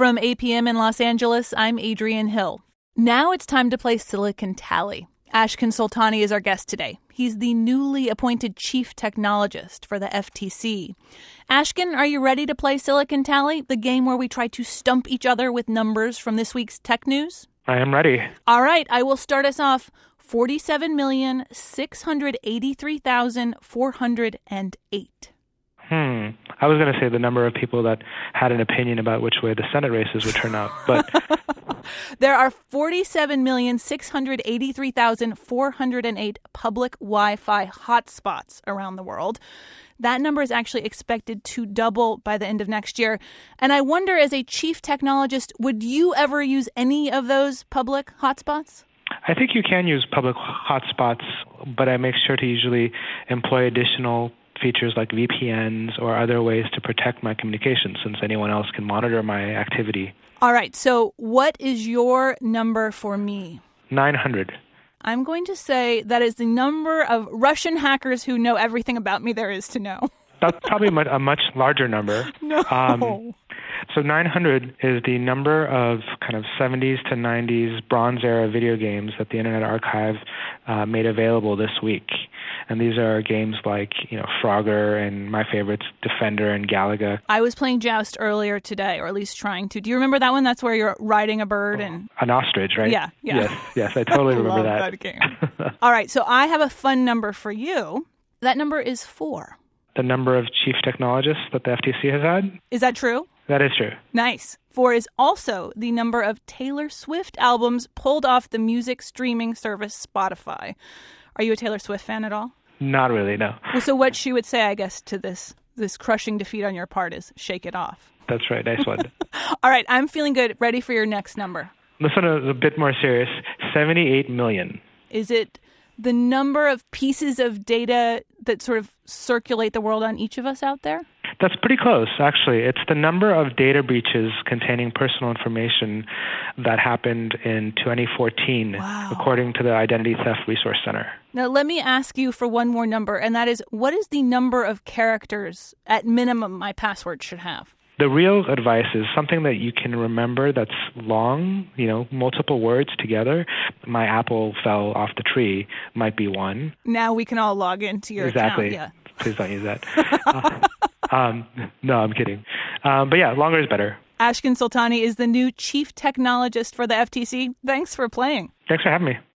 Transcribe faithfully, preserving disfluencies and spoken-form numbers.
From A P M in Los Angeles, I'm Adrienne Hill. Now it's time to play Silicon Tally. Ashkan Soltani is our guest today. He's the newly appointed chief technologist for the F T C. Ashkan, are you ready to play Silicon Tally, the game where we try to stump each other with numbers from this week's tech news? I am ready. All right, I will start us off. forty-seven million, six hundred eighty-three thousand, four hundred eight. Hmm. I was going to say the number of people that had an opinion about which way the Senate races would turn out, but there are forty-seven million, six hundred eighty-three thousand, four hundred eight public Wi-Fi hotspots around the world. That number is actually expected to double by the end of next year. And I wonder, as a chief technologist, would you ever use any of those public hotspots? I think you can use public hotspots, but I make sure to usually employ additional features like V P Ns or other ways to protect my communications, since anyone else can monitor my activity. All right. So what is your number for me? nine hundred. I'm going to say that is the number of Russian hackers who know everything about me there is to know. That's probably a much larger number. No. Um, so nine hundred is the number of kind of seventies to nineties Bronze Era video games that the Internet Archive uh, made available this week. And these are games like, you know, Frogger and my favorites, Defender and Galaga. I was playing Joust earlier today, or at least trying to. Do you remember that one? That's where you're riding a bird and... An ostrich, right? Yeah, yeah. Yes, yes, I totally remember love that. that game. All right, so I have a fun number for you. That number is four. The number of chief technologists that the F T C has had? Is that true? That is true. Nice. Four is also the number of Taylor Swift albums pulled off the music streaming service Spotify. Are you a Taylor Swift fan at all? Not really, no. Well, so what she would say, I guess, to this this crushing defeat on your part is shake it off. That's right. Nice one. All right. I'm feeling good. Ready for your next number. This one is a bit more serious. seventy-eight million. Is it the number of pieces of data that sort of circulate the world on each of us out there? That's pretty close, actually. It's the number of data breaches containing personal information that happened in twenty fourteen, wow. according to the Identity Theft Resource Center. Now, let me ask you for one more number, and that is, what is the number of characters, at minimum, my password should have? The real advice is something that you can remember that's long, you know, multiple words together. My apple fell off the tree might be one. Now we can all log into your exactly. account. Yeah. Please don't use that. uh, um, no, I'm kidding. Um, but yeah, longer is better. Ashkan Soltani is the new chief technologist for the F T C. Thanks for playing. Thanks for having me.